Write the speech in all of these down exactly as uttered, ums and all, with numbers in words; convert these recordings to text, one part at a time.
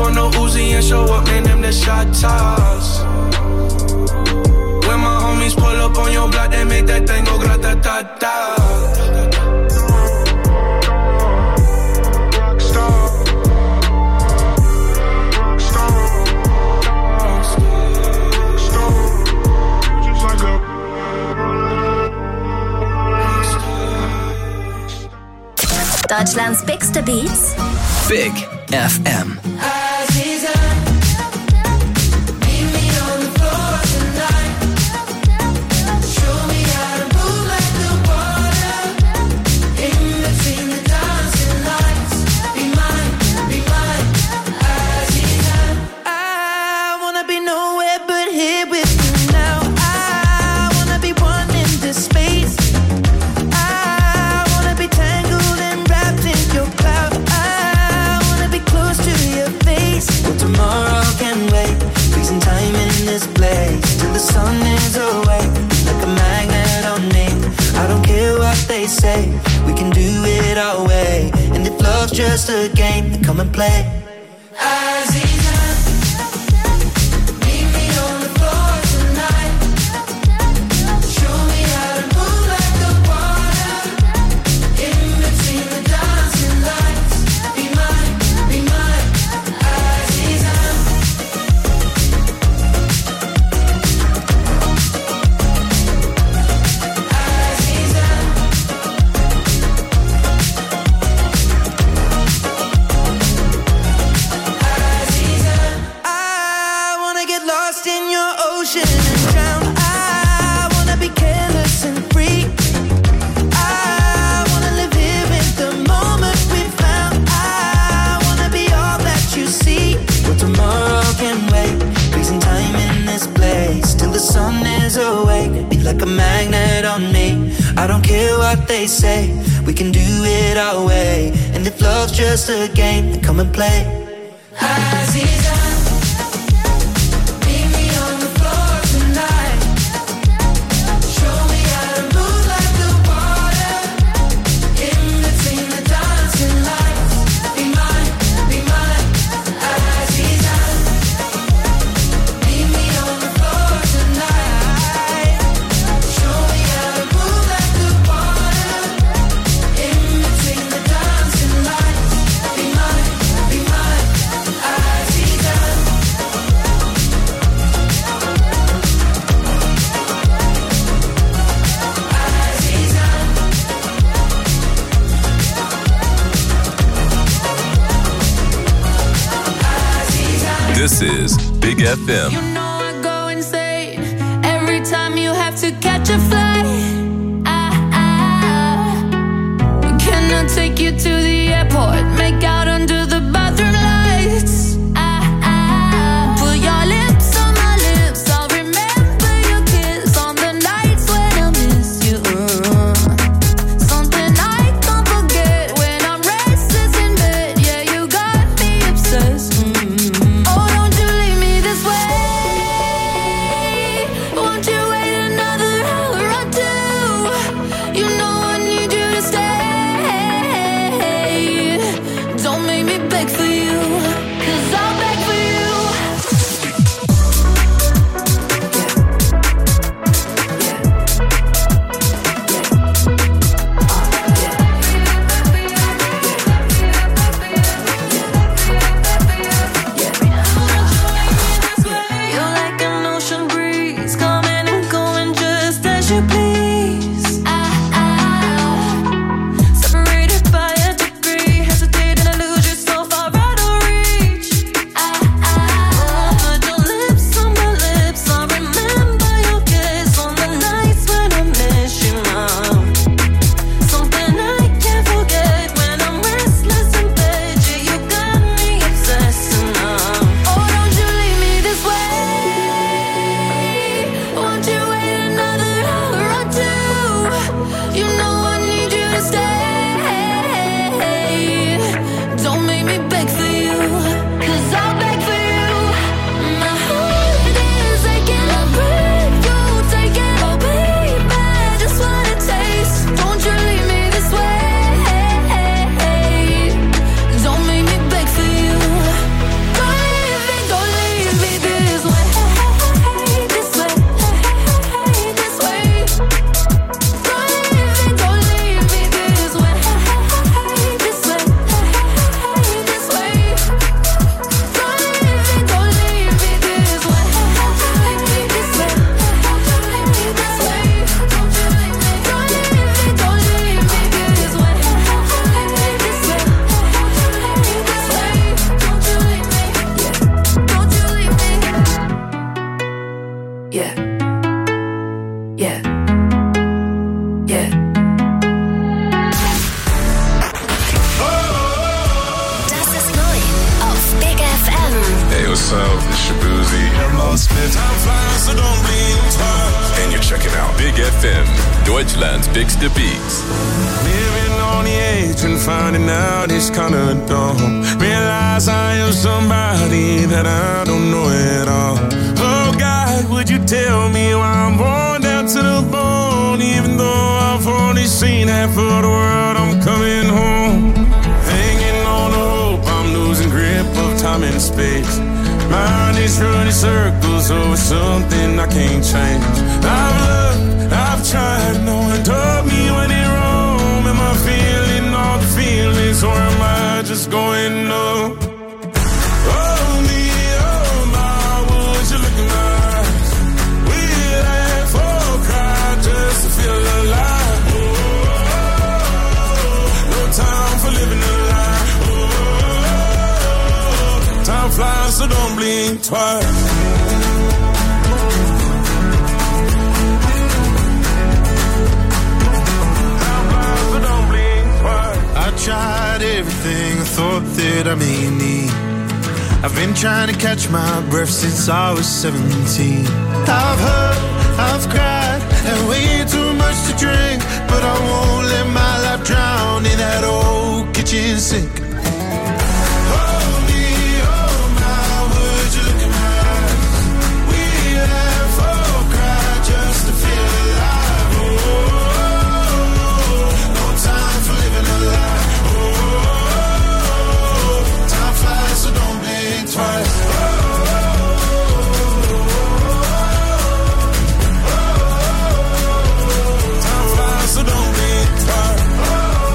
on the Uzi and show up, man, them the shot toss. When my homies pull up on your block, they make that thing go grata-ta-ta. Deutschlands bigste Beats. Big F M. Say we can do it our way, and if love's just a game, then come and play. They say we can do it our way, and if love's just a game, then come and play. This is Big F M. You know I go insane every time you have to catch a flight. I, I, can I take you to the airport? Make out under the bathroom lights. I, I, put your lips on my lips. I'll remember your kiss on the nights when I miss you. Uh, something I can't forget when I'm restless in bed. Yeah, you got me obsessed. Mm. Won't you wait another hour or two? what's up? It's Shabuzi. Hello, Smith. Time flies, so don't blink twice. And you're checking out Big F M, Deutschland's bigste Beats. Living on the edge and finding out it's kinda dumb. Realize I am somebody that I don't know at all. Oh God, would you tell me why I'm born down to the bone? Even though I've only seen half of the world, I'm coming home. Hanging on the hope, I'm losing grip of time and space. Mind is running circles over something I can't change. I've looked, I've tried, no one told me when it wrong. Am I feeling all the feelings, or am I just going numb? Oh me, oh my, would you look in my eyes? We laugh or cry just to feel alive. Oh, no time for living a lie. Oh, time flies, so don't blink twice. I tried everything I thought that I may need. I've been trying to catch my breath since I was seventeen. I've hurt, I've cried, and way too much to drink, but I won't let my life drown in that old kitchen sink. Hold me, oh my, would you look in my eyes? We laugh or cry just to feel alive. Oh, no time for living a lie. So don't blink twice. Oh, oh, oh, time flies, so don't blink twice. Oh,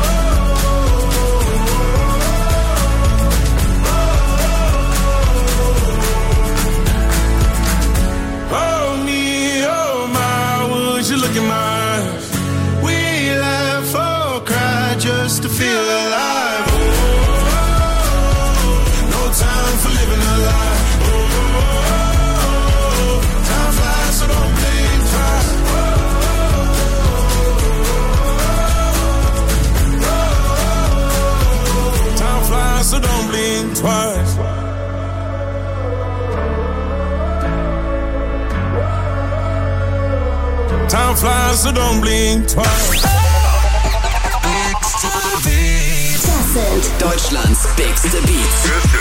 oh, oh, me, oh my, would you look in my eyes? We laugh or cry just to feel alive. Time for living a lie. Oh, time flies, so don't blink twice. Oh, time flies, so don't blink twice. Time flies, so don't blink twice. Das sind Deutschlands bigste Beats.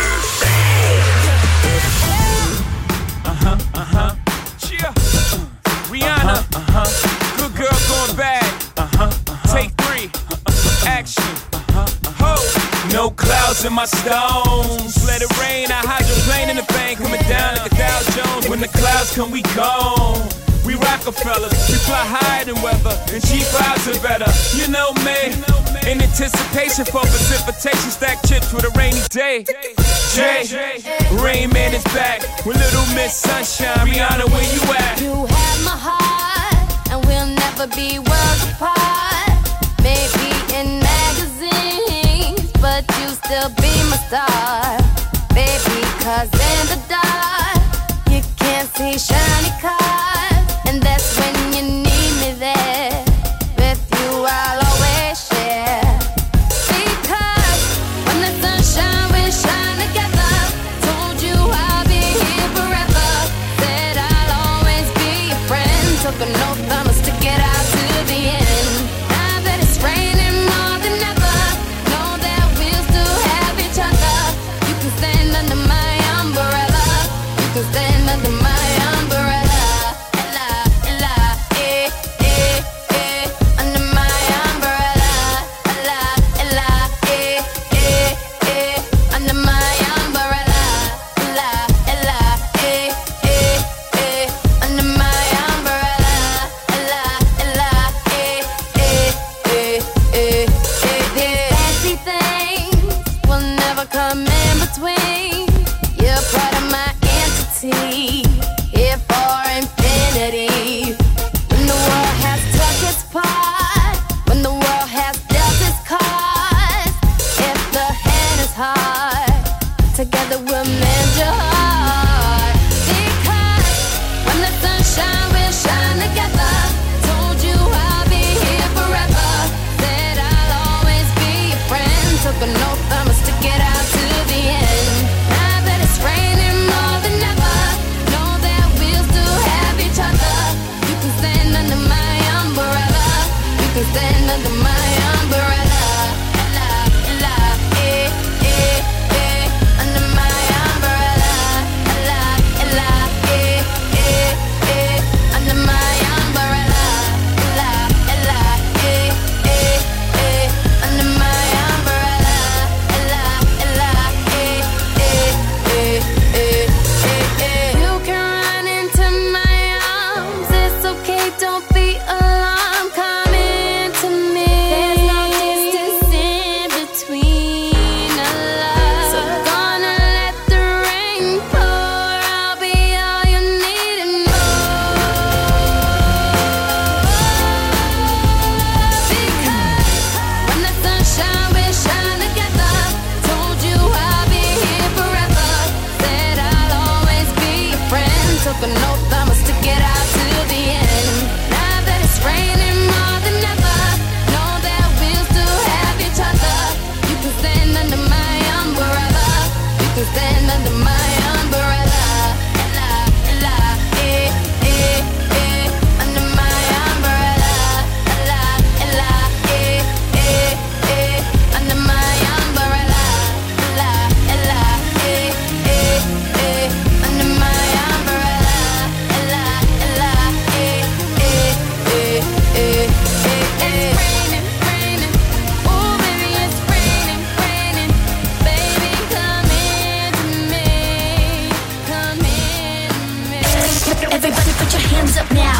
Uh-huh, uh-huh. Yeah. Uh, Rihanna. Uh-huh. Good girl going bad. Uh-huh, uh-huh. Take three. Uh-huh. Action. Uh-huh, uh-huh. Ho. No clouds in my stones. Let it rain. I hydroplane in the bank. Coming down like a Dow Jones. When the clouds come, we gone. We Rockefellers, we fly higher than weather, and cheap vibes are better. You know me, in anticipation for precipitation, stack chips with a rainy day. Jay, Rain Man is back with Little Miss Sunshine. Rihanna, where you at? You have my heart, and we'll never be worlds apart. Maybe in magazines, but you still be my star. Baby, cause in the dark, you can't see shiny cars. And that's when you need me there. With you I'll always share. Because when the sunshine will shine together. Told you I'll be here forever. Said I'll always be your friend. Took an oath I'ma stick it out to the end. Now that it's raining more than ever, know that we'll still have each other. You can stand under my umbrella. You can stand under my umbrella. Took an oath, I'ma stick it out to the end. Now that it's raining more than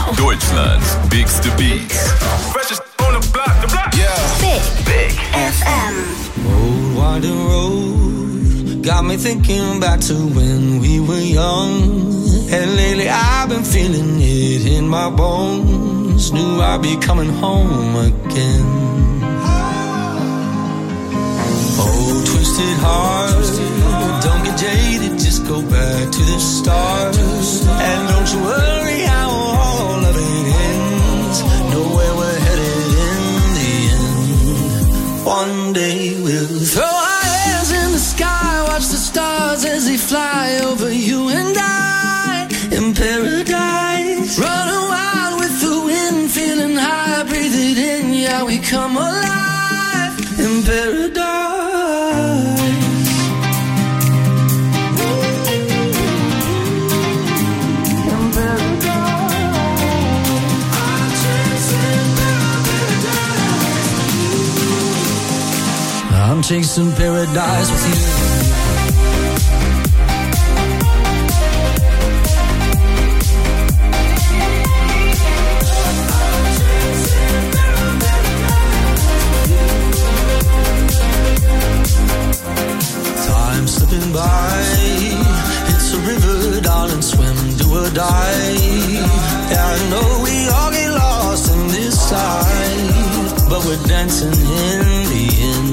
Deutschlands bigste Beats. Freshest on the block, the block. Yeah. Big, Big F M. Old winding road got me thinking back to when we were young. And lately I've been feeling it in my bones. Knew I'd be coming home again. Oh, twisted heart, don't get jaded, just go back to the start. And don't you worry how all of it ends. Know where we're headed in the end. One day we'll throw our hands in the sky, watch the stars as they fly over you and I. In paradise, running wild with the wind, feeling high, breathe it in, yeah, we come alive. In paradise. I'm chasing paradise with you. Time slipping by, it's a river, darling, swim, do or die. Yeah, I know we all get lost in this side, but we're dancing in the end.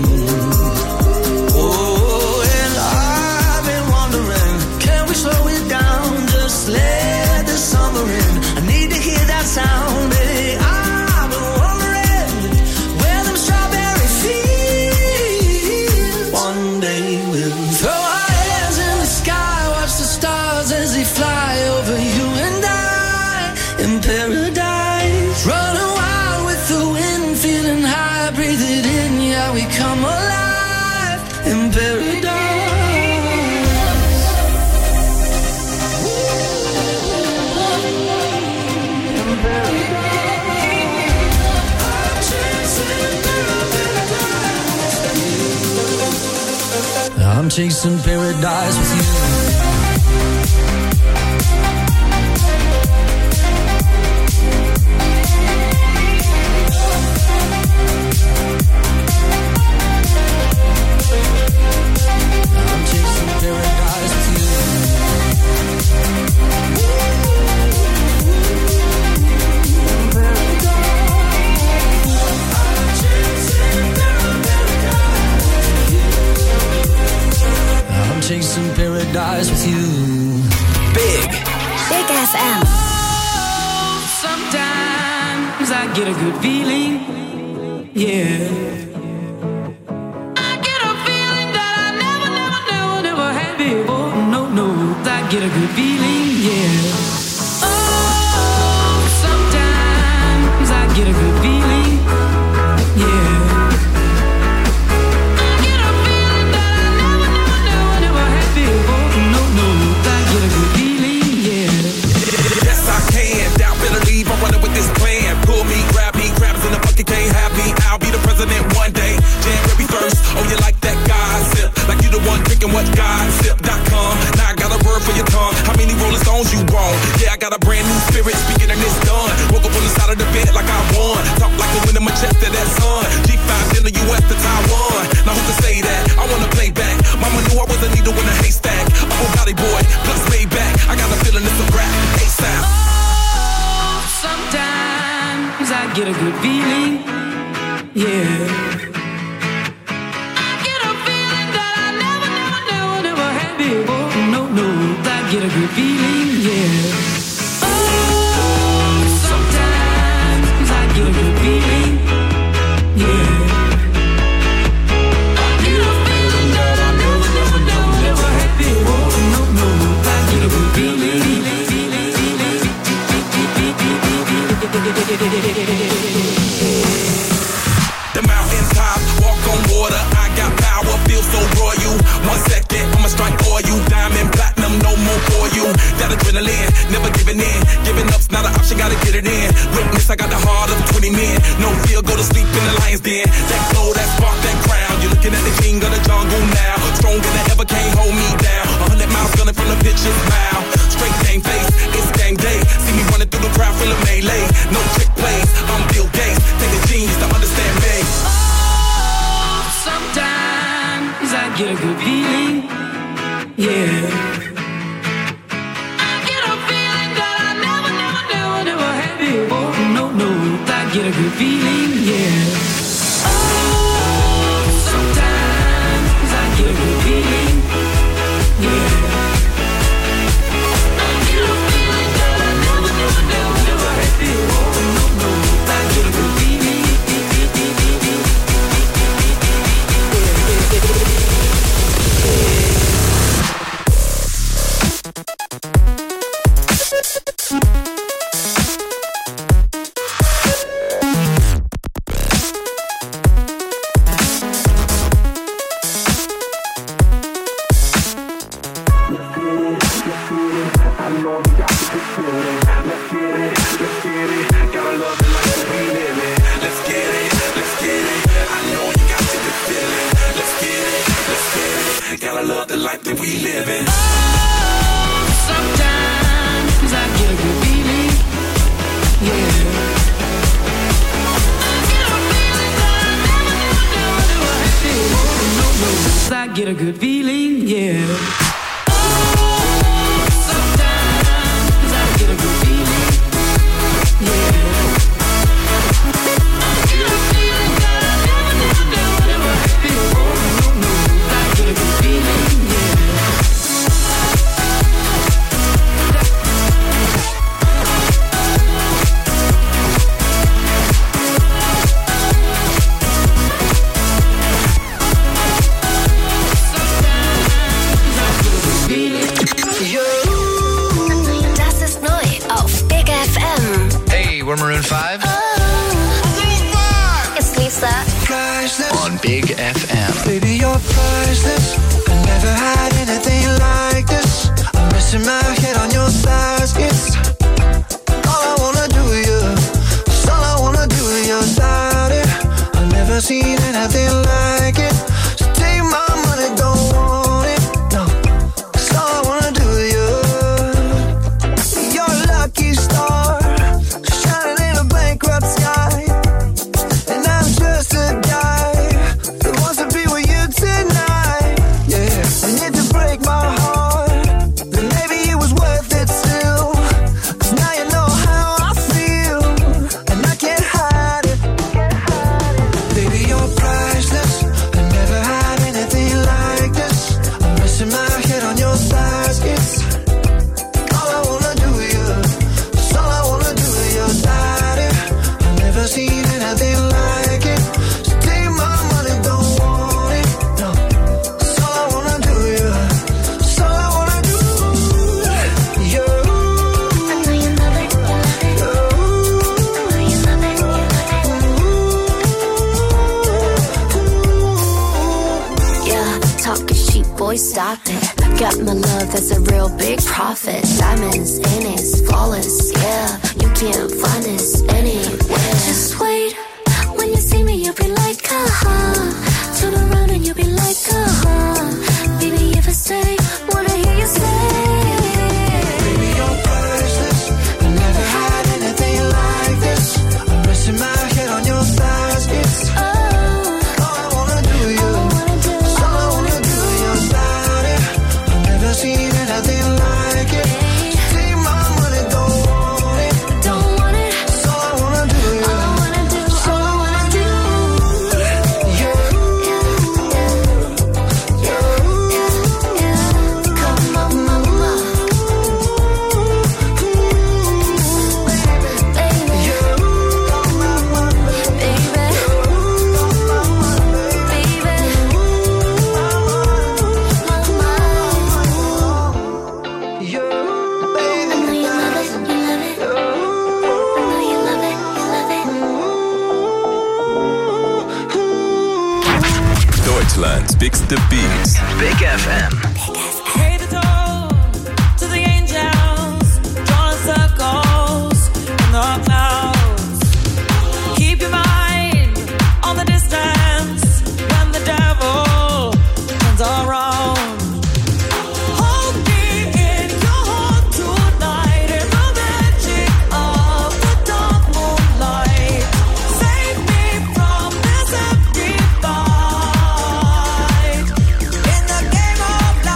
Oh, and I've been wondering, can we slow it down? Just let the summer in. I need to hear that sound, baby. I've been wondering where them strawberry fields. One day we'll throw our hands in the sky, watch the stars as they fly over you and I. In paradise, running wild with the wind, feeling high, breathe it in, yeah, we come alive. In paradise. In paradise. I'm chasing paradise with you. Chasing paradise with you. Big Big F M. Oh, sometimes I get a good feeling. Yeah. I get a feeling that I never, never, never, never had before. No, no, I get a good feeling. Yeah. Oh, sometimes I get a good feeling. Yeah. I'm running with this plan. Pull me, grab me, grabs in the bucket, can't have me. I'll be the president one day. January first, oh, you like that gossip? Like you the one drinking what gossip dot com. Now I got a word for your tongue. How many Rolling Stones you want? Yeah, I got a brand new spirit, speaking and it's done. Woke up on the side of the bed like I won. Talk like a win in my chest to that sun. G five in the U S to Taiwan. Now who can say that? I wanna play back. Mama knew I was a needle in a haystack. I'm a body boy, plus made back. I got a feeling it's a rap. ASAP. Sometimes I get a good feeling, yeah. I get a feeling that I never, never, never, never had before. No, no, I get a good feeling, yeah. Oh, sometimes I get a good feeling, yeah. I get a feeling that I never, never, never, never had before. No, no, I get a good feeling. The mountaintop, walk on water, I got power, feel so royal. One second, I'ma strike for you. Diamond, platinum, no more for you. That adrenaline, never giving in. Giving up's not an option, gotta get it in. Witness, I got the heart of twenty men. No fear, go to sleep in the lion's den. That glow, that spark, that crown. You're looking at the king of the jungle now. Stronger than ever, can't hold me down. A hundred miles gunning from the pitcher's mouth. Straight game face, it's game day. See me running through the crowd, feeling melee. a good feeling, yeah. Oh, sometimes I get a good feeling, yeah. I get a feeling that I never, never, never, never had before. No, no, I get a good feeling. Get a good feeling, yeah. Oh, sometimes I get a good feeling, yeah. I get a feeling that I never, never, never, never had before. No, no, I get a good feeling, yeah. We're Maroon five. Oh, it's Lisa. On Big F M. Baby, you're priceless. I never had anything like this. I'm missing my head on your thighs. It's all I wanna do with you. It's all I wanna do with your body. I've never seen anything like it. So take my money, don't want it. No, it's all I wanna do with you. You're a lucky star. Sky, and I'm just a guy that wants to be with you tonight, yeah. And if you break my heart, then maybe it was worth it still. 'Cause now you know how I feel, and I can't hide it. Baby, you're priceless. I never had anything like this. I'm missing my head on your thighs. It's all I wanna do with you. It's all I wanna do with your body. Never seen anything like it. So take my money, don't want it. No, it's all I wanna do, yeah. It's all I wanna do, yeah. I know you love it, you love it. I know you love it, you love it. Yeah, talking cheap, boy, stop it. Got my love that's a real big profit. Diamonds in it's flawless, yeah. You can't find this anywhere. Just wait, when you see me, you'll be like, uh-huh. Turn around and you'll be like, uh-huh. Baby, if I stay, wanna hear you say. Baby, you're priceless. I never had anything like this. I'm missing my head on your thighs. It's Oh, all I wanna do, you. It's all I wanna do, your body. I've never seen anything like it. So take my money, don't want it. don't want it. It's all I wanna do, All I yeah. wanna do, It's all I wanna do. Yeah. Yeah, yeah, yeah, yeah. Come on, mama. Baby, Deutschland's bigste Beats. Big F M. Pay the toll to the angels, drawing circles in the clouds. Keep your mind on the distance when the devil turns around. Hold me in your heart tonight in the magic of the dark moonlight. Save me from this empty fight in the game of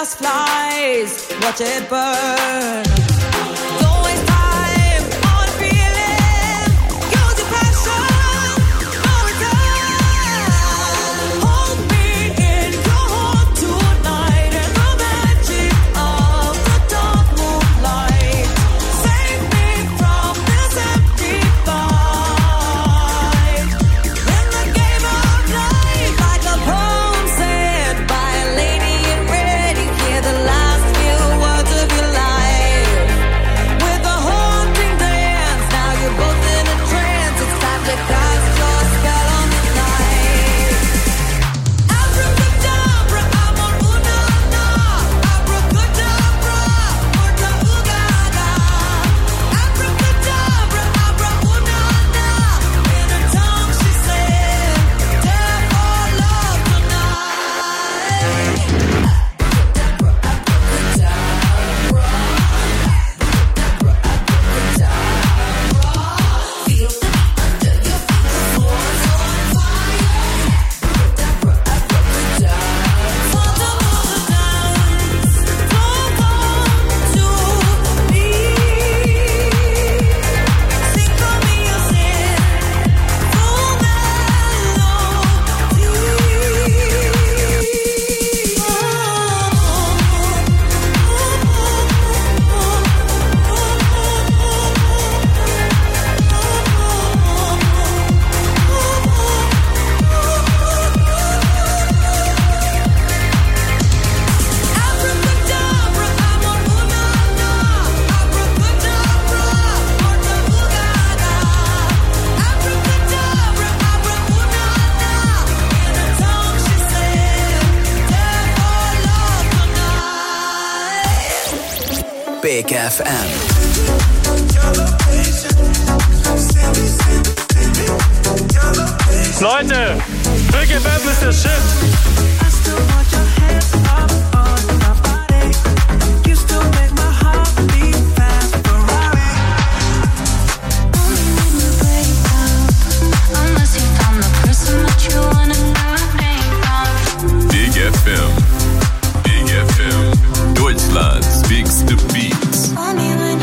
just flies. Watch it burn. Don't waste time on a feeling. Use your passion. No return. Hold me in your heart tonight in the magic of the dark moonlight. Save me from this empty fight. In the game of life, like a poem said by a lady in red, you hear the last few words of your life. With a haunting dance, now you're both in a trance. It's time to cast your spell on the night. Abracadabra, amor, una, na. Abracadabra, orta, ugaga. Abracadabra, abra, una, na. In her tongue she said, "Death or love tonight." Big F M. Leute, Big F M ist der Shit. Big F M. Big F M. Deutschland speaks the beats. I'm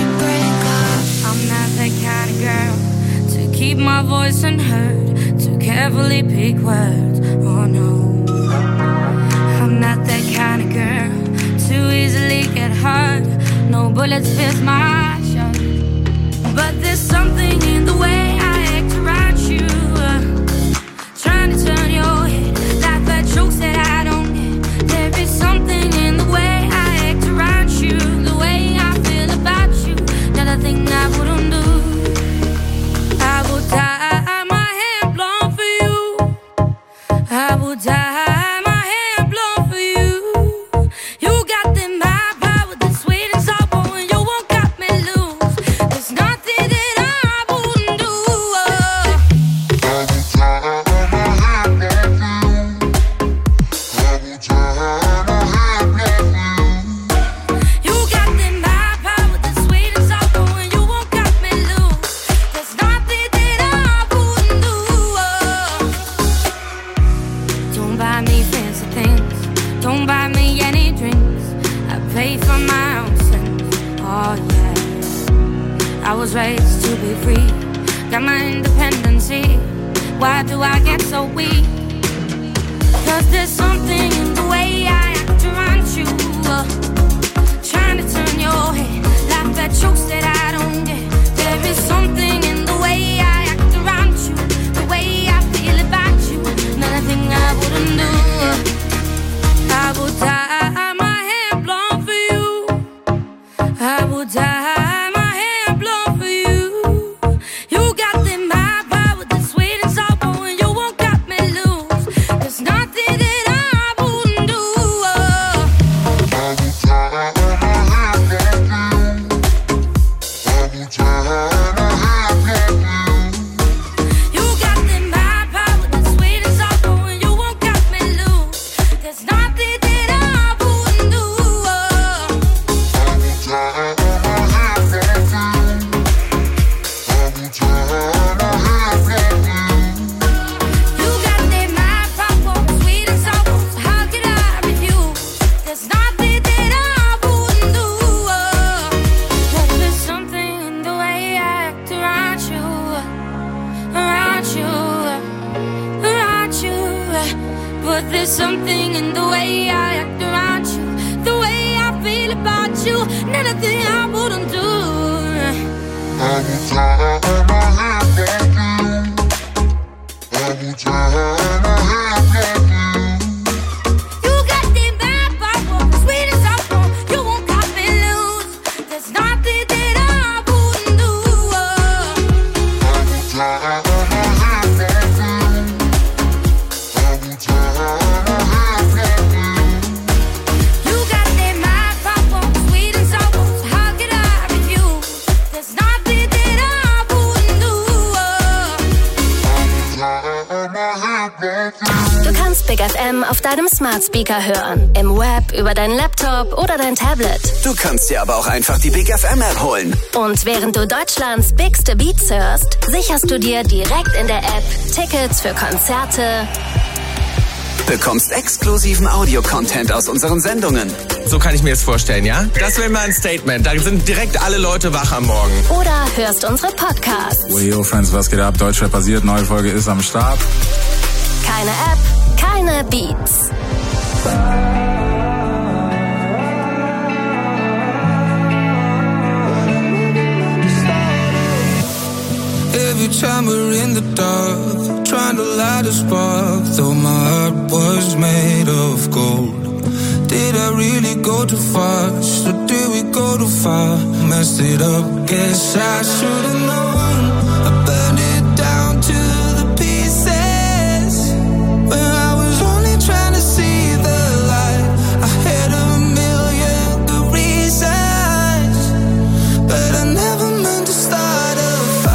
not that kind of girl to keep my voice unheard, to carefully pick words. Oh no, I'm not that kind of girl to easily get hurt. No bullets pierce my shirt, but there's something in the way I act around you, uh, trying to turn your head, like bad jokes that I don't get. There is something in the way I act around you, the way I feel about you. Not a thing I wouldn't do. I will tie my hair blonde for you. I will tie my hair blonde for you. You got them high power, the sweet and sour, and you won't cut me loose. There's nothing that I wouldn't do. I will tie my hair blonde for you. I will tie my hair blonde for you. You got them high power, the sweet and sour, and you won't cut me loose. There's nothing that I wouldn't do. Don't buy me fancy things, don't buy me any drinks. I pay for my own sins. Oh yeah, I was raised to be free, got my independency. Why do I get so weak? Cause there's something in the way I act around you, uh, trying to turn your head, like that jokes that I don't get. There is something in the way I act around you, the way I feel about you. Nothing I wouldn't do. I will tie my hair blonde for you. I will tie my hair blonde for you. You got them high power, the sweet and sour, and you won't cut me loose. There's nothing that I wouldn't do. I will tie my hair blonde for you. I will tie my hair blonde. But there's something in the way I act around you, the way I feel about you, nothing I wouldn't do. I will try my hand back you. I will try my hand back you. You got the bad bad, sweet as apple. You won't cut me loose. There's nothing that I wouldn't do. I will try. Du kannst Big F M auf deinem Smart Speaker hören, im Web, über deinen Laptop oder dein Tablet. Du kannst dir aber auch einfach die Big F M App holen. Und während du Deutschlands bigste Beats hörst, sicherst du dir direkt in der App Tickets für Konzerte, bekommst exklusiven Audio-Content aus unseren Sendungen. So kann ich mir das vorstellen, ja? Das wäre mal ein Statement. Da sind direkt alle Leute wach am Morgen. Oder hörst unsere Podcasts. Well, yo, Friends, was geht ab? Deutschrap basiert. Neue Folge ist am Start. Keine App, keine Beats. Every time we're in the dark, trying to light a spark, though my heart was made of gold. Did I really go too fast, or did we go too far? Messed it up, guess I should've known. I burned it down to the pieces, when I was only trying to see the light. I had a million good reasons, but I never meant to start a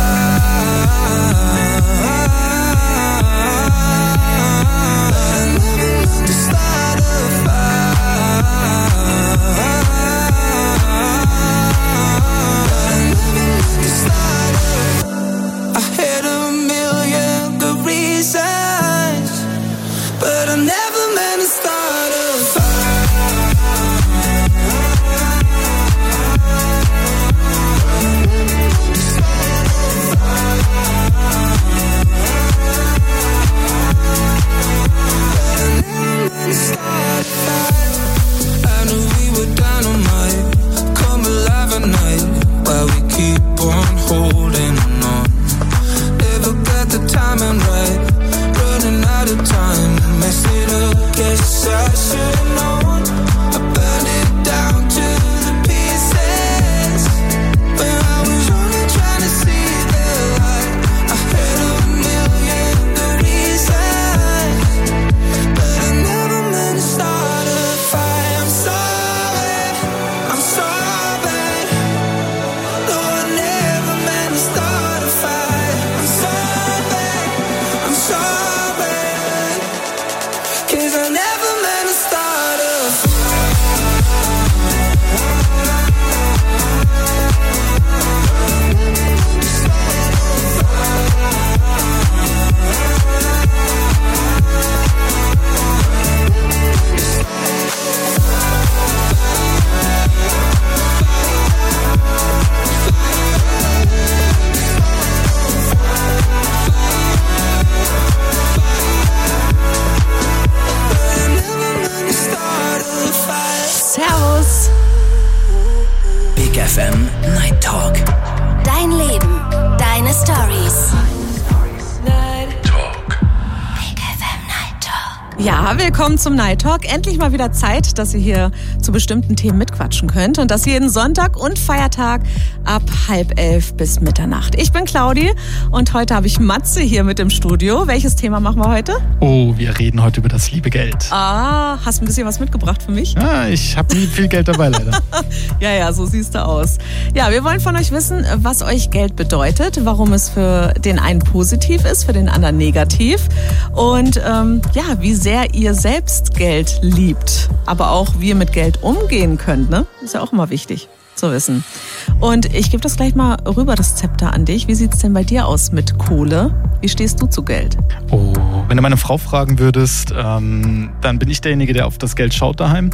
Willkommen zum Night Talk. Endlich mal wieder Zeit, dass ihr hier zu bestimmten Themen mitquatschen könnt. Und das jeden Sonntag und Feiertag ab halb elf bis Mitternacht. Ich bin Claudi und heute habe ich Matze hier mit im Studio. Welches Thema machen wir heute? Oh, wir reden heute über das liebe Geld. Ah, hast ein bisschen was mitgebracht für mich? Ja, ich habe nie viel Geld dabei, leider. Ja, ja, so siehst du aus. Ja, wir wollen von euch wissen, was euch Geld bedeutet, warum es für den einen positiv ist, für den anderen negativ und ähm, ja, wie sehr ihr selbst Geld liebt, aber auch wie ihr mit Geld umgehen könnt, ne? Ist ja auch immer wichtig zu wissen. Und ich gebe das gleich mal rüber, das Zepter an dich. Wie sieht's denn bei dir aus mit Kohle? Wie stehst du zu Geld? Oh, wenn du meine Frau fragen würdest, ähm, dann bin ich derjenige, der auf das Geld schaut daheim.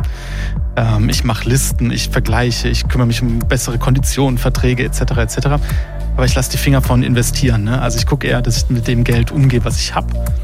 Ähm, ich mache Listen, ich vergleiche, ich kümmere mich um bessere Konditionen, Verträge et cetera et cetera. Aber ich lasse die Finger von investieren. Ne? Also ich gucke eher, dass ich mit dem Geld umgehe, was ich habe.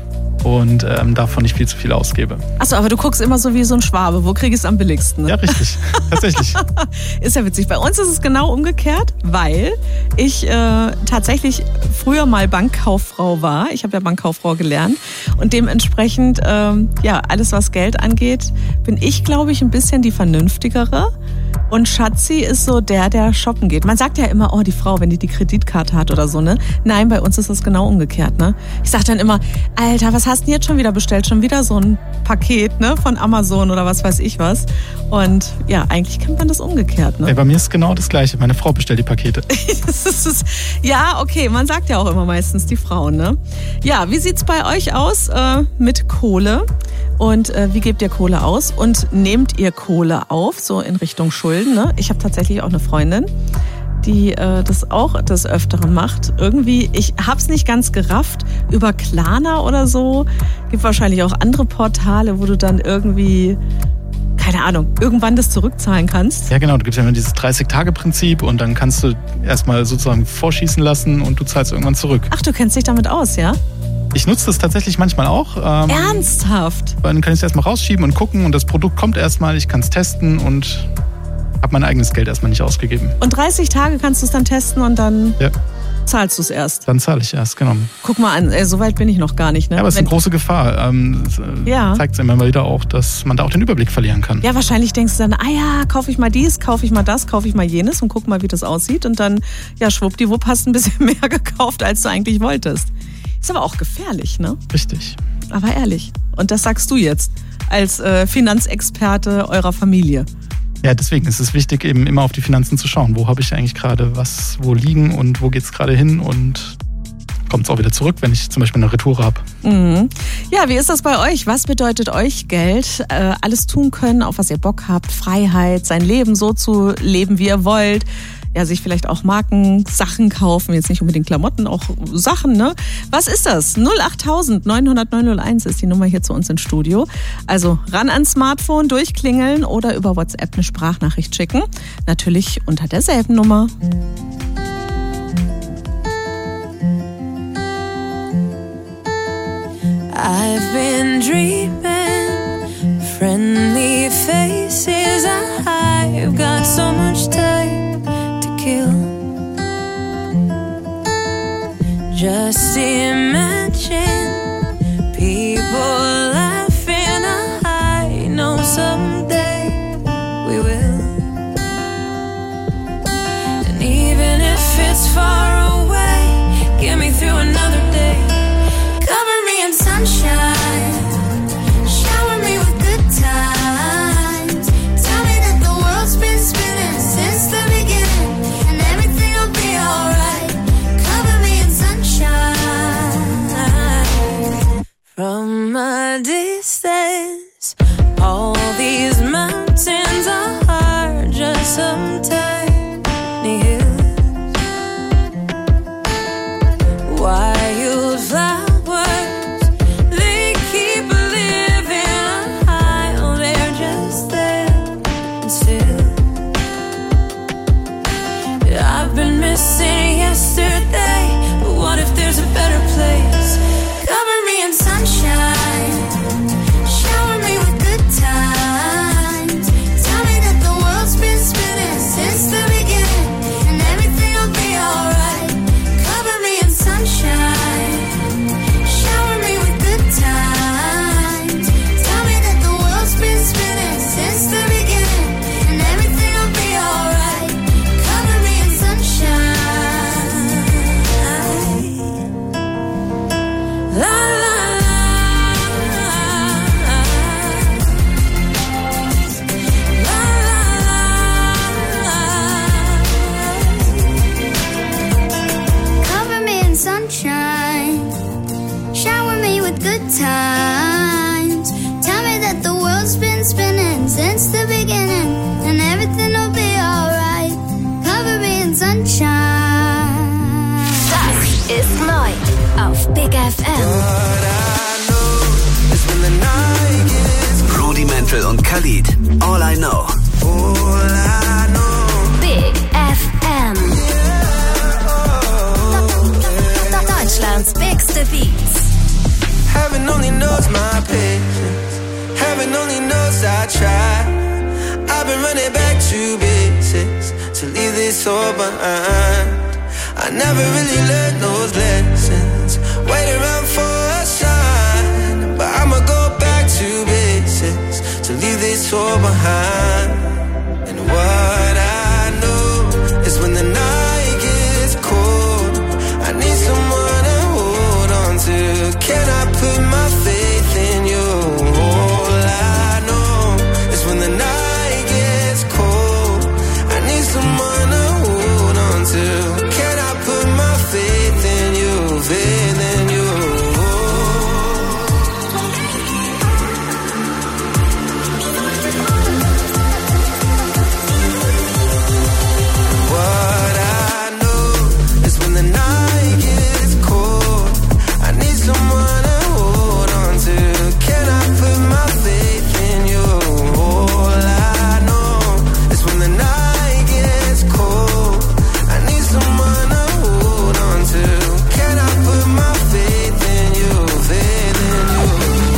und ähm, davon nicht viel zu viel ausgebe. Achso, aber du guckst immer so wie so ein Schwabe. Wo kriege ich es am billigsten? Ne? Ja, richtig. Tatsächlich. Ist ja witzig. Bei uns ist es genau umgekehrt, weil ich äh, tatsächlich früher mal Bankkauffrau war. Ich habe ja Bankkauffrau gelernt und dementsprechend, ähm, ja, alles was Geld angeht, bin ich, glaube ich, ein bisschen die Vernünftigere. Und Schatzi ist so der, der shoppen geht. Man sagt ja immer, oh, die Frau, wenn die die Kreditkarte hat oder so, ne? Nein, bei uns ist das genau umgekehrt, ne? Ich sag dann immer, Alter, was hast du denn jetzt schon wieder bestellt? Schon wieder so ein Paket, ne? Von Amazon oder was weiß ich was. Und ja, eigentlich kennt man das umgekehrt, ne? Ey, bei mir ist genau das Gleiche. Meine Frau bestellt die Pakete. das ist, das, ja, okay, man sagt ja auch immer meistens die Frauen, ne? Ja, wie sieht's bei euch aus äh, mit Kohle? Und äh, wie gebt ihr Kohle aus? Und nehmt ihr Kohle auf, so in Richtung Schulden? Ne? Ich habe tatsächlich auch eine Freundin, die äh, das auch des Öfteren macht. Irgendwie, ich hab's nicht ganz gerafft, über Klarna oder so. Gibt wahrscheinlich auch andere Portale, wo du dann irgendwie, keine Ahnung, irgendwann das zurückzahlen kannst. Ja genau, du gibst ja immer dieses dreißig-Tage-Prinzip und dann kannst du erstmal sozusagen vorschießen lassen und du zahlst irgendwann zurück. Ach, du kennst dich damit aus, ja? Ich nutze das tatsächlich manchmal auch. Ähm, Ernsthaft? Dann kann ich es erstmal rausschieben und gucken und das Produkt kommt erstmal, ich kann es testen und habe mein eigenes Geld erstmal nicht ausgegeben. Und dreißig Tage kannst du es dann testen und dann ja. zahlst du es erst? Dann zahle ich erst, genau. Guck mal an, so weit bin ich noch gar nicht. Ne? Ja, aber es ist eine große Gefahr. Ähm, ja. Zeigt es immer wieder auch, dass man da auch den Überblick verlieren kann. Ja, wahrscheinlich denkst du dann, ah ja, kaufe ich mal dies, kaufe ich mal das, kaufe ich mal jenes und guck mal, wie das aussieht. Und dann, ja, schwuppdiwupp, hast du ein bisschen mehr gekauft, als du eigentlich wolltest. Ist aber auch gefährlich, ne? Richtig. Aber ehrlich. Und das sagst du jetzt als äh, Finanzexperte eurer Familie. Ja, deswegen ist es wichtig, eben immer auf die Finanzen zu schauen. Wo habe ich eigentlich gerade was, wo liegen und wo geht es gerade hin und kommt es auch wieder zurück, wenn ich zum Beispiel eine Retour habe. Mhm. Ja, wie ist das bei euch? Was bedeutet euch Geld? Äh, alles tun können, auf was ihr Bock habt, Freiheit, sein Leben so zu leben, wie ihr wollt. Ja, sich vielleicht auch Markensachen kaufen, jetzt nicht unbedingt Klamotten, auch Sachen, ne? Was ist das? null acht neun null null neun null eins ist die Nummer hier zu uns ins Studio. Also ran ans Smartphone, durchklingeln oder über WhatsApp eine Sprachnachricht schicken. Natürlich unter derselben Nummer. I've been dreaming, friendly faces, I've got so much time kill. Just imagine people laughing. I know someday we will. And even if it's far away, get me through another day. Cover me in sunshine, shower me with good times. Tell me that the world's been spinning since the beginning. From a distance, all these mountains are just some tiny hills. Wildflowers, they keep living high, oh, they're just there and still. I've been missing yesterday, but what if there's a better place? Cover me in sunshine, shower me with good times. Tell me that the world's been spinning since the beginning, and everything'll be alright. Cover me in sunshine, shower me with good times. Tell me that the world's been spinning since the beginning, and everything'll be alright. Cover me in sunshine. La, la, sunshine, shower me with good times. Tell me that the world's been spinning since the beginning, and everything will be alright. Cover me in sunshine. Das ist neu auf Big F M. Rudimental und Khalid. All I know. All I know. Big F M. Deutschlands bigste Beats. Heaven only knows my patience. Heaven only knows I try. I've been running back to basics to leave this all behind. I never really learned those lessons. Wait around for a sign, but I'ma go back to basics to leave this all behind. And what I know is when the night gets cold, I need someone to hold on to. Can I put my faith in you? All I know is when the night gets cold, I need someone to hold on to. Can I put my faith in you, faith in you? What I know is when the night gets cold, I need someone to hold on to. Can I put my faith in you? All I know is when the night gets cold, I need someone to hold on to. Can I put my faith in you, faith in you?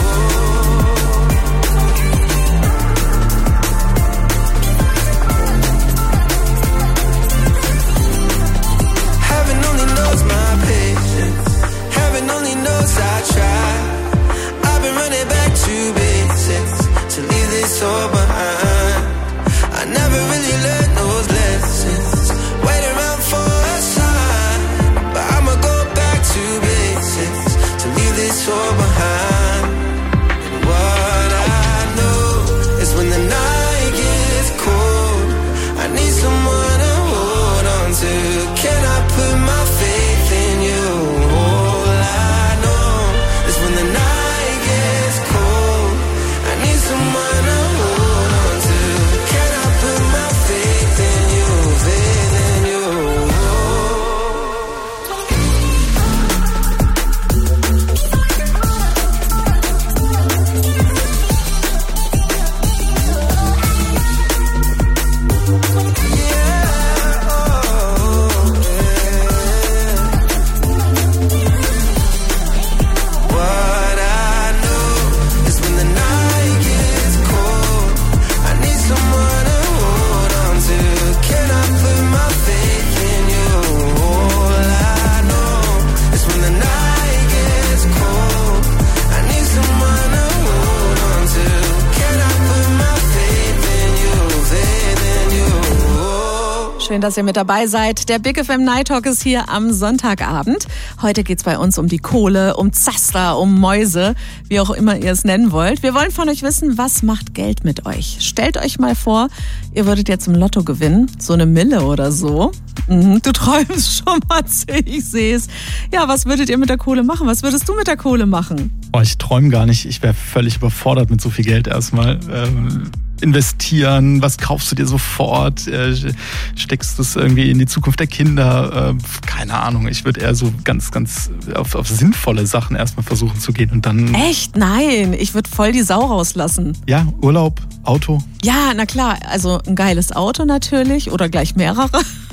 Heaven only knows my patience. Heaven only knows I try. I've been running back to basics to leave this all behind. I never really learned those lessons. Wait around for a sign, but I'ma go back to basics to leave this all behind. And what I know is when the night gets cold, I need someone to hold on to. Can I put my faith in you? All I know is when the night gets cold, I need someone to hold on to. Can I put my faith in you, faith in you? What I know is when the night gets cold, I need someone to hold on to. Can I put my faith in you? All I know is when the night gets cold, I need someone to hold on to. Can I put my faith in you, faith in you? Schön, dass ihr mit dabei seid. Der Big F M Night Talk ist hier am Sonntagabend. Heute geht's bei uns um die Kohle, um Zaster, um Mäuse, wie auch immer ihr es nennen wollt. Wir wollen von euch wissen, was macht Geld mit euch? Stellt euch mal vor, ihr würdet jetzt im Lotto gewinnen, so eine Mille oder so. Mhm, du träumst schon mal, ich sehe es. Ja, was würdet ihr mit der Kohle machen? Was würdest du mit der Kohle machen? Oh, ich träume gar nicht. Ich wäre völlig überfordert mit so viel Geld erstmal. Ähm, investieren, was kaufst du dir sofort? Äh, steckst du es irgendwie in die Zukunft der Kinder? Äh, keine Ahnung. Ich würde eher so ganz, ganz auf, auf sinnvolle Sachen erstmal versuchen zu gehen und dann... Echt? Nein, ich würde voll die Sau rauslassen. Ja, Urlaub, Auto. Ja, na klar. Also ein geiles Auto natürlich oder gleich mehrere.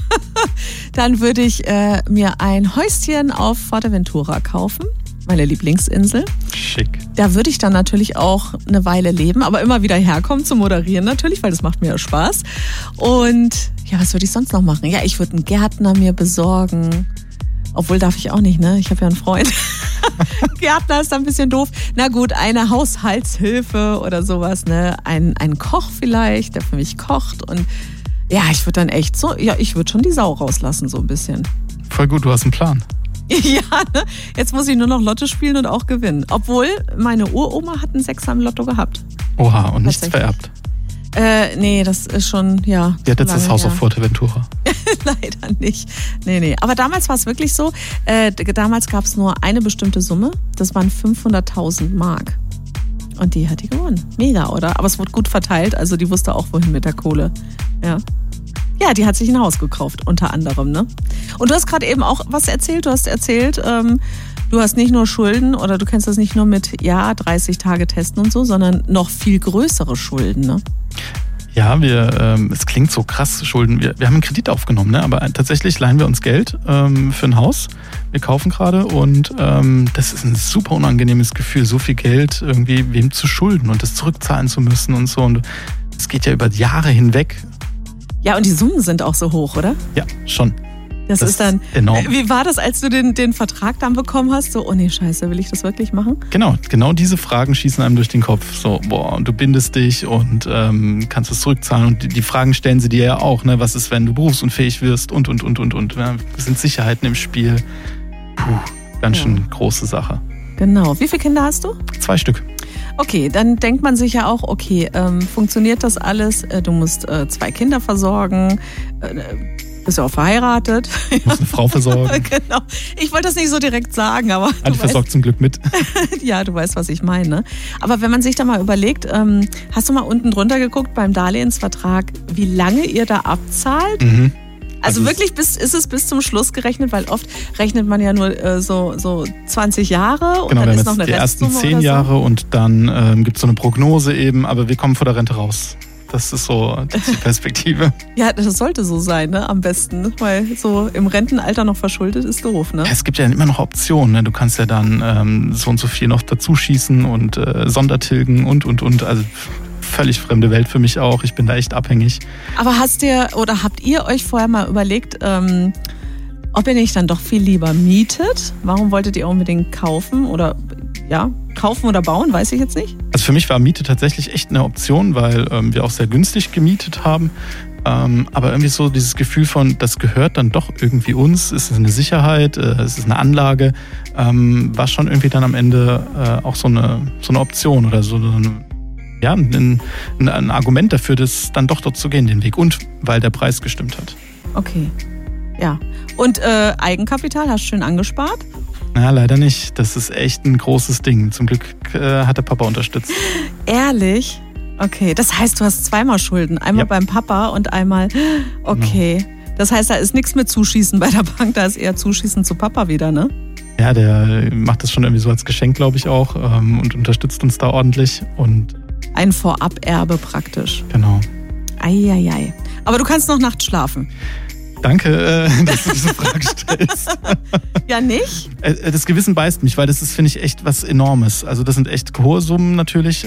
Dann würde ich äh, mir ein Häuschen auf Fuerteventura kaufen. Meine Lieblingsinsel. Schick. Da würde ich dann natürlich auch eine Weile leben, aber immer wieder herkommen zu moderieren natürlich, weil das macht mir ja Spaß. Und ja, was würde ich sonst noch machen? Ja, ich würde einen Gärtner mir besorgen. Obwohl darf ich auch nicht, ne? Ich habe ja einen Freund. Gärtner ist da ein bisschen doof. Na gut, eine Haushaltshilfe oder sowas, ne? Ein, ein Koch vielleicht, der für mich kocht. Und ja, ich würde dann echt so, ja, ich würde schon die Sau rauslassen, so ein bisschen. Voll gut, du hast einen Plan. Ja, ne? Jetzt muss ich nur noch Lotto spielen und auch gewinnen. Obwohl, meine Uroma hat einen Sechser im Lotto gehabt. Oha, und nichts vererbt. Äh, nee, das ist schon, ja. Die hat jetzt das Haus her. Auf Fuerteventura. Leider nicht. Nee, nee. Aber damals war es wirklich so, äh, damals gab es nur eine bestimmte Summe. Das waren fünfhunderttausend Mark. Und die hat die gewonnen. Mega, oder? Aber es wurde gut verteilt, also die wusste auch, wohin mit der Kohle. Ja. Ja, die hat sich ein Haus gekauft, unter anderem, ne? Und du hast gerade eben auch was erzählt. Du hast erzählt, ähm, du hast nicht nur Schulden oder du kennst das nicht nur mit, ja, dreißig Tage testen und so, sondern noch viel größere Schulden, ne? Ja, wir, ähm, es klingt so krass, Schulden. Wir, wir haben einen Kredit aufgenommen, ne? Aber tatsächlich leihen wir uns Geld ähm, für ein Haus. Wir kaufen gerade und ähm, das ist ein super unangenehmes Gefühl, so viel Geld irgendwie wem zu schulden und das zurückzahlen zu müssen und so. Und es geht ja über Jahre hinweg. Ja, und die Summen sind auch so hoch, oder? Ja, schon. Das, das ist dann enorm. Wie war das, als du den, den Vertrag dann bekommen hast? So, oh nee, scheiße, will ich das wirklich machen? Genau, genau diese Fragen schießen einem durch den Kopf. So, boah, du bindest dich und ähm, kannst es zurückzahlen. Und die, die Fragen stellen sie dir ja auch, ne? Was ist, wenn du berufsunfähig wirst und, und, und, und, und. Ja, es sind Sicherheiten im Spiel. Puh, ganz schön ja. große Sache. Genau. Wie viele Kinder hast du? Zwei Stück. Okay, dann denkt man sich ja auch, okay, ähm, funktioniert das alles? Du musst äh, zwei Kinder versorgen, äh, bist ja auch verheiratet. Du musst eine Frau versorgen. Genau. Ich wollte das nicht so direkt sagen, aber Alle versorgt zum Glück mit. Ja, du weißt, was ich meine. Aber wenn man sich da mal überlegt, ähm, hast du mal unten drunter geguckt beim Darlehensvertrag, wie lange ihr da abzahlt? Mhm. Also, also wirklich bis, ist es bis zum Schluss gerechnet, weil oft rechnet man ja nur äh, so, so zwanzig Jahre und genau, dann ist noch eine die ersten Restsumme zehn oder so. Jahre und dann ähm, gibt es so eine Prognose eben, aber wir kommen vor der Rente raus. Das ist so das ist die Perspektive. Ja, das sollte so sein, ne? Am besten. Weil so im Rentenalter noch verschuldet ist doof, ne? Ja, es gibt ja immer noch Optionen. Ne? Du kannst ja dann ähm, so und so viel noch dazu schießen und äh, Sondertilgen und, und, und. Also völlig fremde Welt für mich auch. Ich bin da echt abhängig. Aber hast ihr oder habt ihr euch vorher mal überlegt, ähm, ob ihr nicht dann doch viel lieber mietet? Warum wolltet ihr unbedingt kaufen oder ja, kaufen oder bauen, weiß ich jetzt nicht. Also für mich war Miete tatsächlich echt eine Option, weil ähm, wir auch sehr günstig gemietet haben. Ähm, aber irgendwie so dieses Gefühl von, das gehört dann doch irgendwie uns, es ist eine Sicherheit, äh, es ist eine Anlage, ähm, war schon irgendwie dann am Ende äh, auch so eine, so eine Option oder so eine, ja, ein, ein Argument dafür, das dann doch dort zu gehen, den Weg. Und weil der Preis gestimmt hat. Okay, ja. Und äh, Eigenkapital hast du schön angespart? Na, leider nicht. Das ist echt ein großes Ding. Zum Glück äh, hat der Papa unterstützt. Ehrlich? Okay, das heißt, du hast zweimal Schulden. Einmal ja. beim Papa und einmal... Okay. Genau. Das heißt, da ist nichts mit Zuschießen bei der Bank, da ist eher Zuschießen zu Papa wieder, ne? Ja, der macht das schon irgendwie so als Geschenk, glaube ich auch, ähm, und unterstützt uns da ordentlich. Und ein Voraberbe praktisch. Genau. Eieiei. Aber du kannst noch nachts schlafen. Danke, äh, dass du diese Frage stellst. Ja, nicht? Das Gewissen beißt mich, weil das ist, finde ich, echt was Enormes. Also das sind echt hohe Summen natürlich.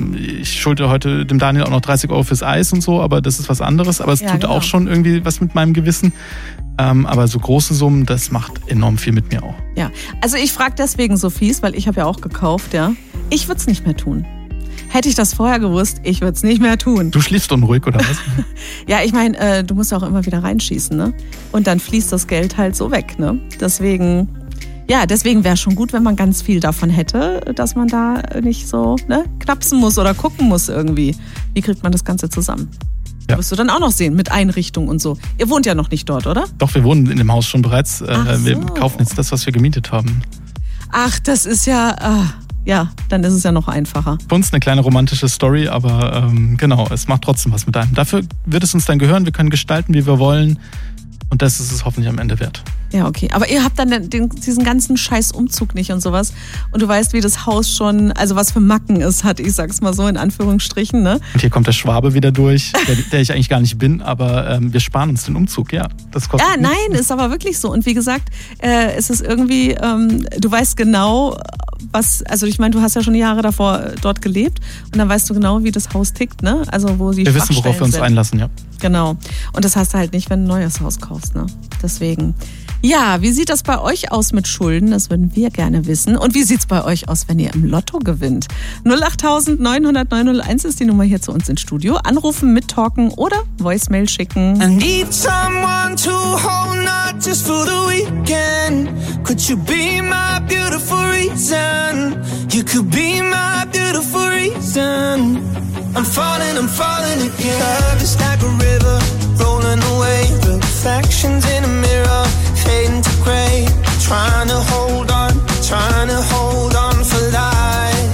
Ich schulde heute dem Daniel auch noch dreißig Euro fürs Eis und so, aber das ist was anderes. Aber es ja, tut genau. auch schon irgendwie was mit meinem Gewissen. Aber so große Summen, das macht enorm viel mit mir auch. Ja, also ich frage deswegen so fies, weil ich habe ja auch gekauft, ja. Ich würde es nicht mehr tun. Hätte ich das vorher gewusst, ich würde es nicht mehr tun. Du schläfst unruhig, oder was? Ja, ich meine, äh, du musst ja auch immer wieder reinschießen, ne? Und dann fließt das Geld halt so weg, ne? Deswegen, ja, deswegen wäre es schon gut, wenn man ganz viel davon hätte, dass man da nicht so, ne, knapsen muss oder gucken muss irgendwie. Wie kriegt man das Ganze zusammen? Ja. Wirst du dann auch noch sehen, mit Einrichtung und so. Ihr wohnt ja noch nicht dort, oder? Doch, wir wohnen in dem Haus schon bereits. Ach so. Wir kaufen jetzt das, was wir gemietet haben. Ach, das ist ja... Ah. Ja, dann ist es ja noch einfacher. Für uns eine kleine romantische Story, aber ähm, genau, es macht trotzdem was mit einem. Dafür wird es uns dann gehören, wir können gestalten, wie wir wollen. Und das ist es hoffentlich am Ende wert. Ja, okay. Aber ihr habt dann den, den, diesen ganzen scheiß Umzug nicht und sowas. Und du weißt, wie das Haus schon, also was für Macken es hat, ich sag's mal so in Anführungsstrichen, ne? Und hier kommt der Schwabe wieder durch, der, der ich eigentlich gar nicht bin, aber ähm, wir sparen uns den Umzug, ja. Das kostet ja, nein, nichts. Ist aber wirklich so. Und wie gesagt, äh, es ist irgendwie, ähm, du weißt genau, was, also ich meine, du hast ja schon Jahre davor dort gelebt und dann weißt du genau, wie das Haus tickt, ne? Also wo die Wir wissen, worauf wir uns sind. einlassen, ja. Genau. Und das hast du halt nicht, wenn du ein neues Haus kaufst, ne? Deswegen. Ja, wie sieht das bei euch aus mit Schulden? Das würden wir gerne wissen. Und wie sieht's bei euch aus, wenn ihr im Lotto gewinnt? null acht neun null null neun null eins ist die Nummer hier zu uns ins Studio. Anrufen, mittalken oder Voicemail schicken. I need someone to hold, not just for the weekend. Could you be my beautiful reason? You could be my beautiful reason. I'm falling, I'm falling again. Love is like a river, rolling away. Reflections in a mirror, fading to grey. Trying to hold on, trying to hold on for life.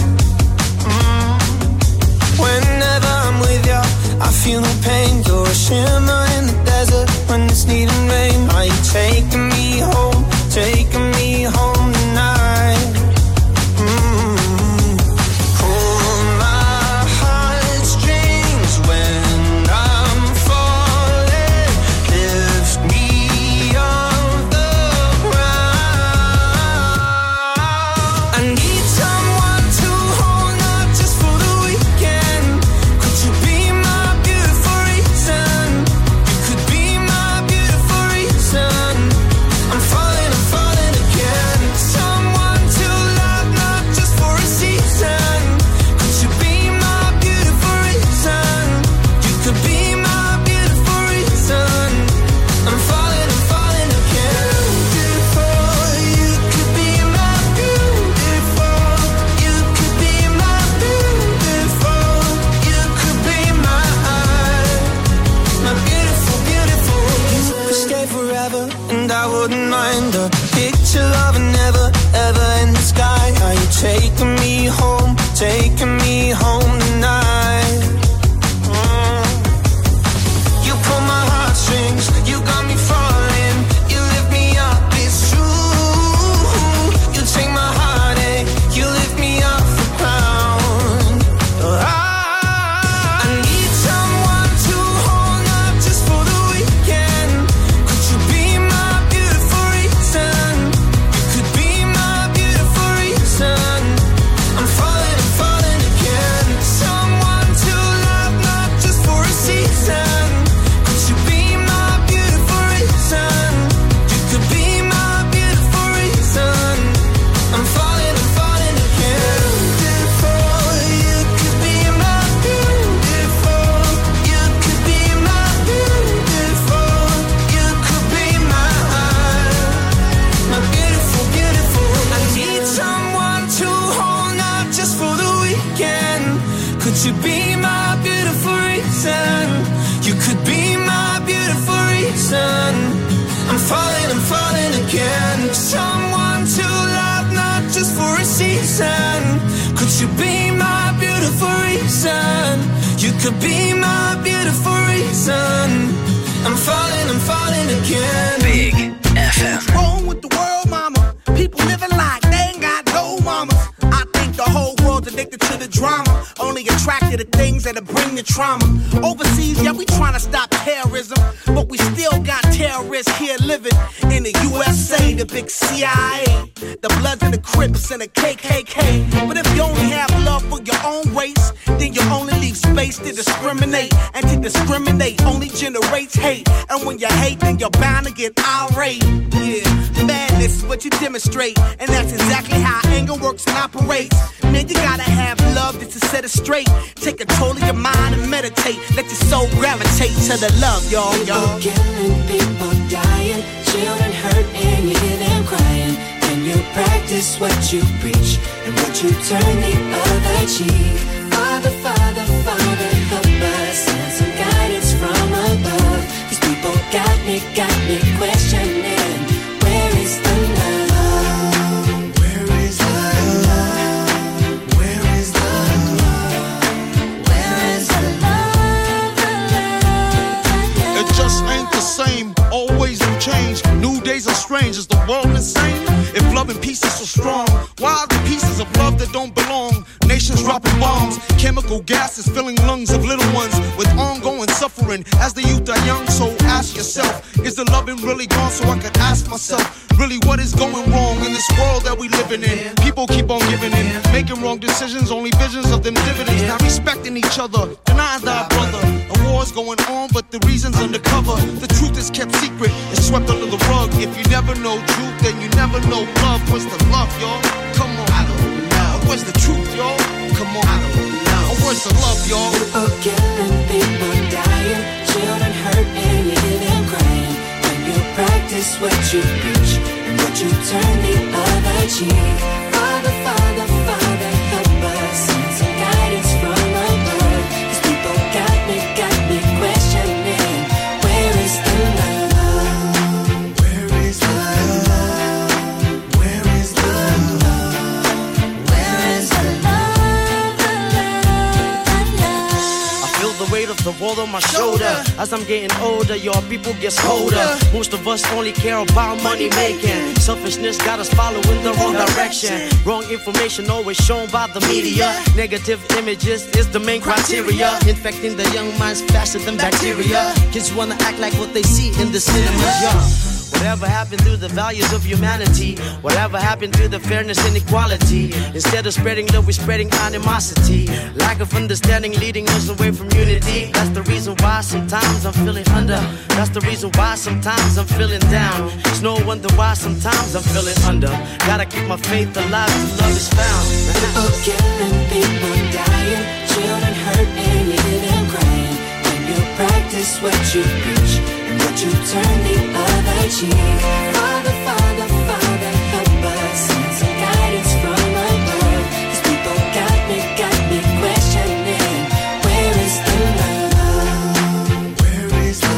Mm. Whenever I'm with you, I feel no pain. You're a shimmer in the desert when it's needing rain. Are you taking me home, taking me home tonight? Mm. Pull my heartstrings when again. Could you be my beautiful reason? You could be my beautiful reason. I'm falling, I'm falling again. Someone to love, not just for a season. Could you be my beautiful reason? You could be my beautiful reason. I'm falling, I'm falling again. Big F M. What's wrong with the world, mama? People living like they ain't got no mamas. I think the whole world's addicted to the drama. Only attracted to things that'll bring the trauma. Overseas, yeah, we trying to stop terrorism. But we still got terrorists here living in the U S A, the big C I A, the Bloods and the Crips and the K K K. But if you only have love for your own race, then you only leave space to discriminate. And to discriminate only generates hate. And when you hate, then you're bound to get irate. Yeah, madness is what you demonstrate. And that's exactly how anger works and operates. Man, you gotta have love just to set it straight. Take control of your mind and meditate. Let your soul gravitate to the love, y'all, y'all. People killing, people dying, children hurt and you hear them crying. Can you practice what you preach and would you turn the other cheek? Father, Father, Father, help us, send some guidance from above. These people got me, got me questioning, where is the love? Where is the love? Where is the love? Where is the love? The love, the love? It just ain't the same, always new change. New days are strange, is the world insane? If love and peace is so strong, why are the pieces of love that don't belong? Nations dropping bombs, chemical gases filling lungs of little ones with ongoing suffering as the youth are young. So ask yourself, is the loving really gone? So I could ask myself, really what is going wrong in this world that we living in? People keep on giving in, making wrong decisions, only visions of them dividends. Not respecting each other, denying thy brother. A war's going on, but the reason's undercover. The truth is kept secret, it's swept under the rug. If you never know truth, then you never know love. What's the love, y'all? Come on, I don't know. Where's the truth, y'all? Come on, I don't know. Where's the love, y'all? People killing, people dying, children hurt and you hear them crying. When you practice what you preach and would you turn the other cheek? Father, Father, Father, help us, send some guidance from above. These people got me, got me questioning, where is the love? Where is the love? Where is the love? Where is the love? The love, the love. I feel the weight of the world on my shoulder. As I'm getting older, your people get colder. Most of us only care about money making. Selfishness got us following the wrong direction. Wrong information always shown by the media. Negative images is the main criteria. Infecting the young minds faster than bacteria. Kids wanna act like what they see in the cinemas, yeah. Whatever happened to the values of humanity? Whatever happened to the fairness and equality? Instead of spreading love, we're spreading animosity. Lack of understanding leading us away from unity. That's the reason why sometimes I'm feeling under. That's the reason why sometimes I'm feeling down. It's no wonder why sometimes I'm feeling under. Gotta keep my faith alive till love is found. People killing, people dying, children hurt and you hear them crying. When you practice what you preach and would you turn the other cheek? Father, Father, Father, help us, send some guidance from above. These people got me, got me questioning, where is the love? Where is the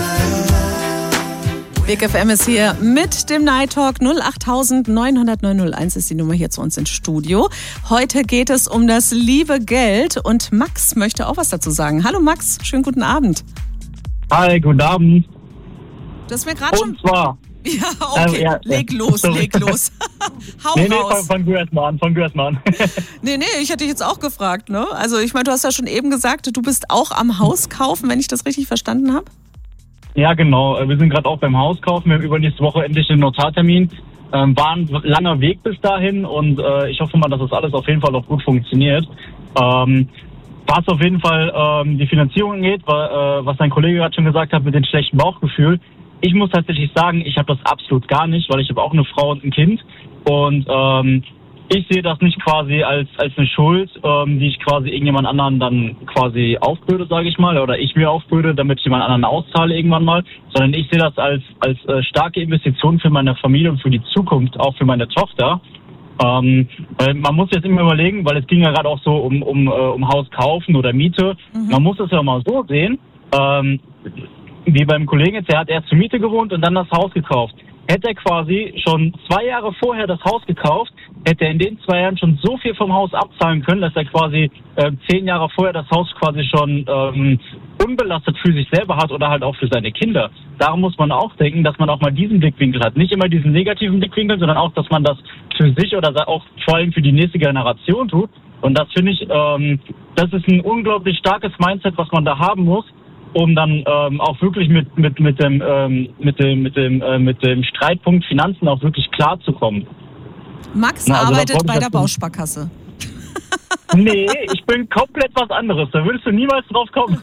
love? Big F M ist hier mit dem Night Talk. null acht neun null null neun null eins ist die Nummer hier zu uns ins Studio. Heute geht es um das liebe Geld und Max möchte auch was dazu sagen. Hallo Max, schönen guten Abend. Hi, guten Abend. Du hast mir gerade schon... Und zwar... Ja, okay, äh, ja, leg los, sorry. leg los. Hau nee, nee, raus. Fang, fang du erst mal an, fang du erst mal an. nee, nee, ich hätte dich jetzt auch gefragt, ne? Also ich meine, du hast ja schon eben gesagt, du bist auch am Haus kaufen, wenn ich das richtig verstanden habe. Ja, genau. Wir sind gerade auch beim Haus kaufen. Wir haben übernächste Woche endlich den Notartermin. Ähm, war ein langer Weg bis dahin und äh, ich hoffe mal, dass das alles auf jeden Fall auch gut funktioniert. Ähm, was auf jeden Fall ähm, die Finanzierung geht, war, äh, was dein Kollege gerade schon gesagt hat mit dem schlechten Bauchgefühl. Ich muss tatsächlich sagen, ich habe das absolut gar nicht, weil ich habe auch eine Frau und ein Kind und ähm, ich sehe das nicht quasi als als eine Schuld, ähm, die ich quasi irgendjemand anderen dann quasi aufbürde, sage ich mal, oder ich mir aufbürde, damit ich jemand anderen auszahle irgendwann mal, sondern ich sehe das als als äh, starke Investition für meine Familie und für die Zukunft, auch für meine Tochter. Ähm, weil man muss jetzt immer überlegen, weil es ging ja gerade auch so um, um, äh, um Haus kaufen oder Miete. Mhm. Man muss es ja mal so sehen, ähm, wie beim Kollegen jetzt, der hat erst zur Miete gewohnt und dann das Haus gekauft. Hätte er quasi schon zwei Jahre vorher das Haus gekauft, hätte er in den zwei Jahren schon so viel vom Haus abzahlen können, dass er quasi äh, zehn Jahre vorher das Haus quasi schon ähm, unbelastet für sich selber hat oder halt auch für seine Kinder. Darum muss man auch denken, dass man auch mal diesen Blickwinkel hat. Nicht immer diesen negativen Blickwinkel, sondern auch, dass man das für sich oder auch vor allem für die nächste Generation tut. Und das finde ich, ähm, das ist ein unglaublich starkes Mindset, was man da haben muss, um dann ähm, auch wirklich mit mit mit dem ähm, mit dem mit dem äh, mit dem Streitpunkt Finanzen auch wirklich klarzukommen. Max Na, also arbeitet bei der Bausparkasse. Nee, ich bin komplett was anderes. Da würdest du niemals drauf kommen.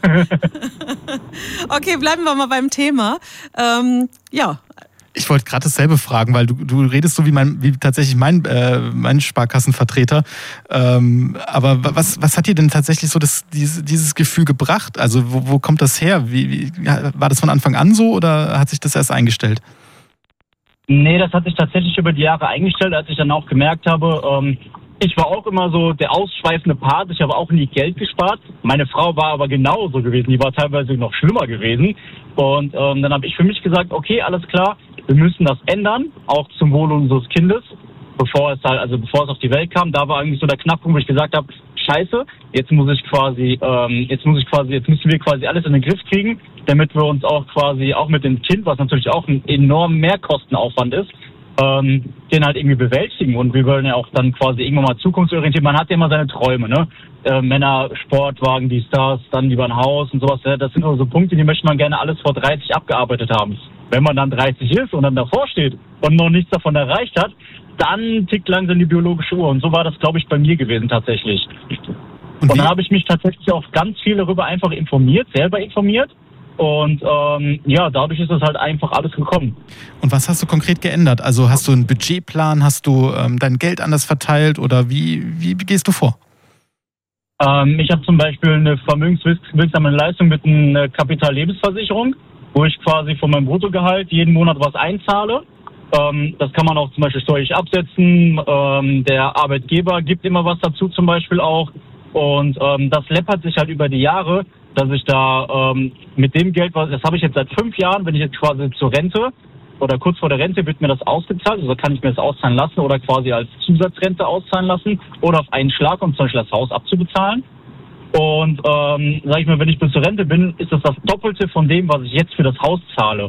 Okay, bleiben wir mal beim Thema. Ähm, ja. Ich wollte gerade dasselbe fragen, weil du, du redest so wie mein, wie tatsächlich mein, äh, mein Sparkassenvertreter. Ähm, aber was, was hat dir denn tatsächlich so das, dieses, dieses Gefühl gebracht? Also wo, wo kommt das her? Wie, wie, war das von Anfang an so oder hat sich das erst eingestellt? Nee, das hat sich tatsächlich über die Jahre eingestellt, als ich dann auch gemerkt habe, ähm, ich war auch immer so der ausschweifende Part, ich habe auch nie Geld gespart. Meine Frau war aber genauso gewesen, die war teilweise noch schlimmer gewesen. Und ähm, dann habe ich für mich gesagt, okay, alles klar, wir müssen das ändern, auch zum Wohl unseres Kindes, bevor es halt, also bevor es auf die Welt kam. Da war eigentlich so der Knackpunkt, wo ich gesagt habe, Scheiße, jetzt muss ich quasi, ähm, jetzt muss ich quasi, jetzt müssen wir quasi alles in den Griff kriegen, damit wir uns auch quasi, auch mit dem Kind, was natürlich auch ein enorm Mehrkostenaufwand ist, ähm, den halt irgendwie bewältigen. Und wir wollen ja auch dann quasi irgendwann mal zukunftsorientiert. Man hat ja immer seine Träume, ne? Äh, Männer, Sportwagen, die Stars, dann lieber ein Haus und sowas. Ja, das sind so Punkte, die möchte man gerne alles vor dreißig abgearbeitet haben. Wenn man dann dreißig ist und dann davor steht und noch nichts davon erreicht hat, dann tickt langsam die biologische Uhr. Und so war das, glaube ich, bei mir gewesen tatsächlich. Und, und dann habe ich mich tatsächlich auch ganz viel darüber einfach informiert, selber informiert. Und ähm, ja, dadurch ist das halt einfach alles gekommen. Und was hast du konkret geändert? Also hast du einen Budgetplan, hast du ähm, dein Geld anders verteilt oder wie, wie, wie gehst du vor? Ähm, ich habe zum Beispiel eine vermögenswirksame Leistung mit einer Kapitallebensversicherung, wo ich quasi von meinem Bruttogehalt jeden Monat was einzahle. Ähm, das kann man auch zum Beispiel steuerlich absetzen. Ähm, der Arbeitgeber gibt immer was dazu zum Beispiel auch. Und ähm, das läppert sich halt über die Jahre, dass ich da ähm, mit dem Geld, was das habe ich jetzt seit fünf Jahren, wenn ich jetzt quasi zur Rente oder kurz vor der Rente wird mir das ausgezahlt, also kann ich mir das auszahlen lassen oder quasi als Zusatzrente auszahlen lassen oder auf einen Schlag, um zum Beispiel das Haus abzubezahlen. Und ähm, sag ich mal, wenn ich bis zur Rente bin, ist das das Doppelte von dem, was ich jetzt für das Haus zahle.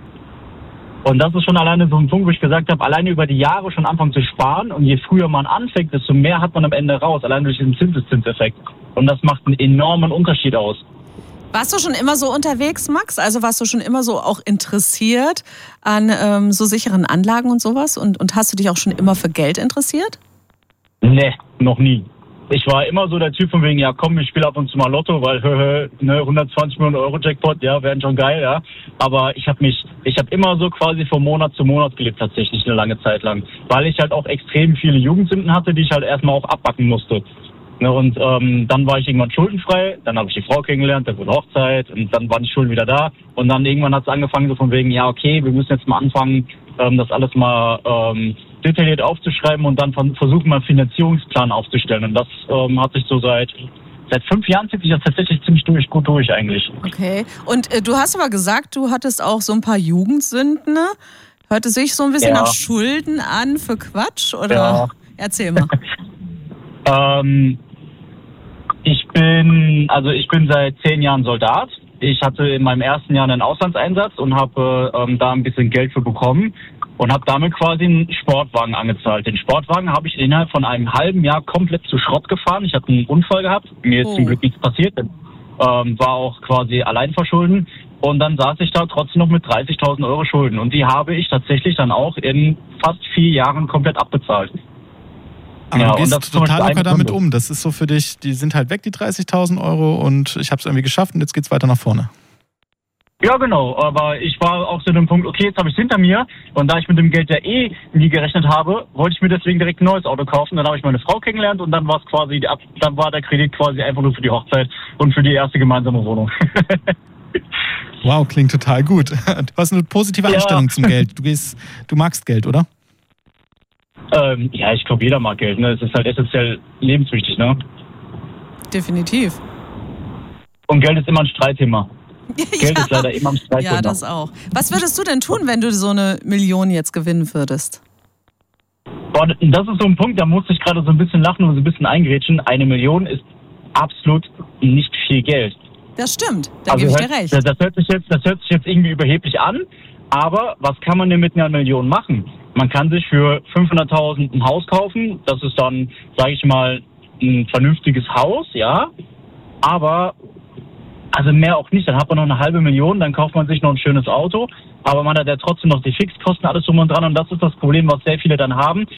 Und das ist schon alleine so ein Punkt, wo ich gesagt habe, alleine über die Jahre schon anfangen zu sparen und je früher man anfängt, desto mehr hat man am Ende raus, allein durch diesen Zinseszinseffekt. Und das macht einen enormen Unterschied aus. Warst du schon immer so unterwegs, Max? Also warst du schon immer so auch interessiert an ähm, so sicheren Anlagen und sowas? Und, und hast du dich auch schon immer für Geld interessiert? Nee, noch nie. Ich war immer so der Typ von wegen, ja komm, ich spiele ab und zu mal Lotto, weil hö, hö, ne, hundertzwanzig Millionen Euro Jackpot, ja, wären schon geil, ja. Aber ich habe mich, ich habe immer so quasi von Monat zu Monat gelebt, tatsächlich eine lange Zeit lang. Weil ich halt auch extrem viele Jugendsünden hatte, die ich halt erstmal auch abbacken musste. Ne, und ähm, dann war ich irgendwann schuldenfrei, dann habe ich die Frau kennengelernt, dann wurde Hochzeit und dann waren die Schulden wieder da. Und dann irgendwann hat es angefangen so von wegen, ja okay, wir müssen jetzt mal anfangen, ähm, das alles mal ähm, detailliert aufzuschreiben und dann von, versuchen mal einen Finanzierungsplan aufzustellen. Und das ähm, hat sich so seit seit fünf Jahren zieht sich das tatsächlich ziemlich durch, gut durch eigentlich. Okay. Und äh, du hast aber gesagt, du hattest auch so ein paar Jugendsünden. Ne? Hörte sich so ein bisschen Ja. nach Schulden an für Quatsch? Oder Ja. erzähl mal. Ähm, ich bin, also ich bin seit zehn Jahren Soldat. Ich hatte in meinem ersten Jahr einen Auslandseinsatz und habe ähm, da ein bisschen Geld für bekommen und habe damit quasi einen Sportwagen angezahlt. Den Sportwagen habe ich innerhalb von einem halben Jahr komplett zu Schrott gefahren. Ich hatte einen Unfall gehabt, mir ist Oh. zum Glück nichts passiert, ähm, war auch quasi allein verschulden. Und dann saß ich da trotzdem noch mit dreißigtausend Euro Schulden. Und die habe ich tatsächlich dann auch in fast vier Jahren komplett abbezahlt. Aber Ja, du und gehst das ist zum total Beispiel locker eine damit Gründe. um. Das ist so für dich, die sind halt weg, die dreißigtausend Euro und ich habe es irgendwie geschafft und jetzt geht's weiter nach vorne. Ja, genau, aber ich war auch zu dem Punkt, okay, jetzt habe ich es hinter mir und da ich mit dem Geld ja eh nie gerechnet habe, wollte ich mir deswegen direkt ein neues Auto kaufen. Dann habe ich meine Frau kennengelernt und dann war es quasi, die Ab- dann war der Kredit quasi einfach nur für die Hochzeit und für die erste gemeinsame Wohnung. Wow, klingt total gut. Du hast eine positive Ja. Einstellung zum Geld. Du gehst, du magst Geld, oder? Ähm, ja, ich glaube, jeder mag Geld. Ne? Es ist halt essentiell lebenswichtig. Ne? Definitiv. Und Geld ist immer ein Streitthema. Geld ja. ist leider immer ein Streitthema. Ja, das auch. Was würdest du denn tun, wenn du so eine Million jetzt gewinnen würdest? Boah, das ist so ein Punkt, da musste ich gerade so ein bisschen lachen und so ein bisschen eingrätschen. Eine Million ist absolut nicht viel Geld. Das stimmt, da also gebe ich hört, dir recht. Das, das, hört sich jetzt, das hört sich jetzt irgendwie überheblich an, aber was kann man denn mit einer Million machen? Man kann sich für fünfhunderttausend ein Haus kaufen, das ist dann, sage ich mal, ein vernünftiges Haus, ja, aber also mehr auch nicht, dann hat man noch eine halbe Million, dann kauft man sich noch ein schönes Auto, aber man hat ja trotzdem noch die Fixkosten, alles drum und dran, und das ist das Problem, was sehr viele dann haben.